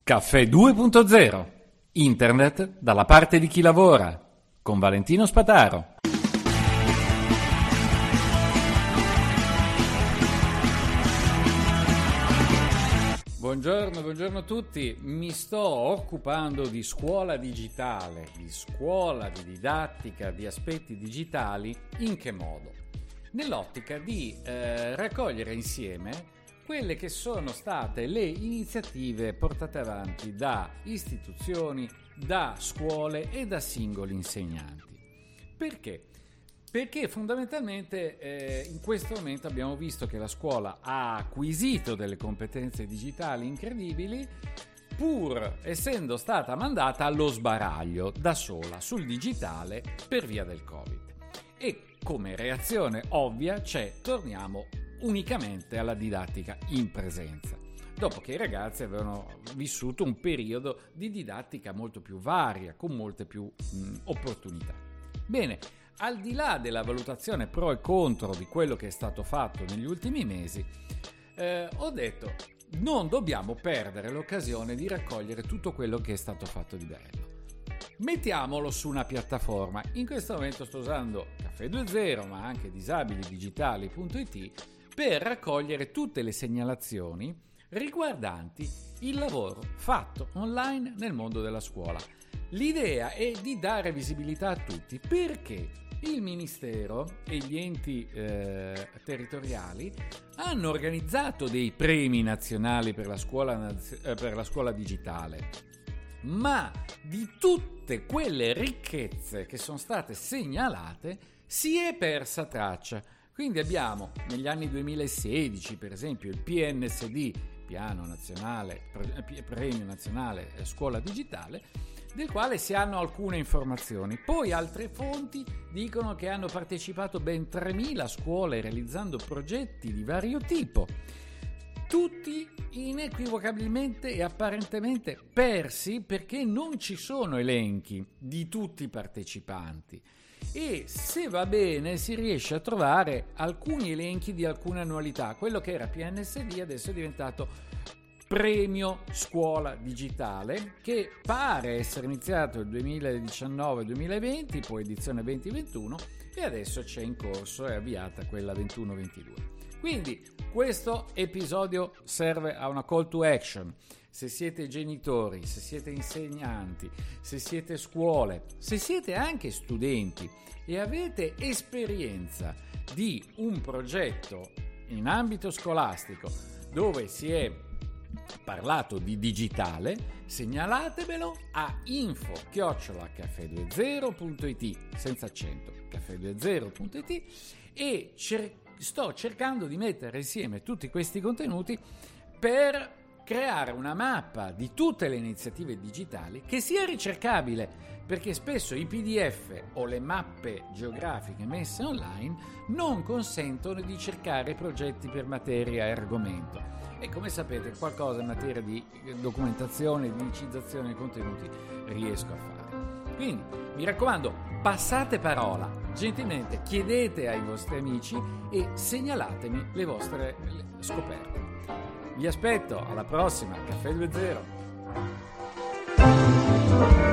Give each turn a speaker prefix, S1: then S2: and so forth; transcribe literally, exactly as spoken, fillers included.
S1: Caffè due punto zero. Internet dalla parte di chi lavora. Con Valentino Spataro. Buongiorno, buongiorno a tutti. Mi sto occupando di scuola digitale, di scuola di didattica, di aspetti digitali. In che modo? Nell'ottica di eh, raccogliere insieme quelle che sono state le iniziative portate avanti da istituzioni, da scuole e da singoli insegnanti. Perché? Perché fondamentalmente eh, in questo momento abbiamo visto che la scuola ha acquisito delle competenze digitali incredibili, pur essendo stata mandata allo sbaraglio da sola sul digitale per via del Covid. E come reazione ovvia c'è, torniamo unicamente alla didattica in presenza, dopo che i ragazzi avevano vissuto un periodo di didattica molto più varia, con molte più mh, opportunità. Bene, al di là della valutazione pro e contro di quello che è stato fatto negli ultimi mesi, eh, ho detto non dobbiamo perdere l'occasione di raccogliere tutto quello che è stato fatto di bello. Mettiamolo su una piattaforma. In questo momento sto usando Caffè due punto zero, ma anche disabilidigitali punto it, per raccogliere tutte le segnalazioni riguardanti il lavoro fatto online nel mondo della scuola. L'idea è di dare visibilità a tutti, perché il Ministero e gli enti eh, territoriali hanno organizzato dei premi nazionali per la scuola, eh, per la scuola digitale, ma di tutte quelle ricchezze che sono state segnalate si è persa traccia. Quindi abbiamo negli anni duemilasedici, per esempio, il P N S D, Piano Nazionale, Premio Nazionale Scuola Digitale, del quale si hanno alcune informazioni. Poi altre fonti dicono che hanno partecipato ben tremila scuole realizzando progetti di vario tipo, tutti inequivocabilmente e apparentemente persi perché non ci sono elenchi di tutti i partecipanti. E se va bene si riesce a trovare alcuni elenchi di alcune annualità. Quello che era P N S D adesso è diventato Premio Scuola Digitale, che pare essere iniziato il duemiladiciannove duemilaventi, poi edizione venti ventuno, e adesso c'è in corso, è avviata quella ventuno ventidue. Quindi questo episodio serve a una call to action. Se siete genitori, se siete insegnanti, se siete scuole, se siete anche studenti e avete esperienza di un progetto in ambito scolastico dove si è parlato di digitale, segnalatemelo a info chiocciola caffè due zero punto it, senza accento, caffè due zero punto it, e cer- sto cercando di mettere insieme tutti questi contenuti per creare una mappa di tutte le iniziative digitali che sia ricercabile, perché spesso i P D F o le mappe geografiche messe online non consentono di cercare progetti per materia e argomento. E come sapete, qualcosa in materia di documentazione, di indicizzazione dei contenuti riesco a fare. Quindi mi raccomando, passate parola, gentilmente chiedete ai vostri amici e segnalatemi le vostre scoperte. Vi aspetto alla prossima, Caffè due punto zero.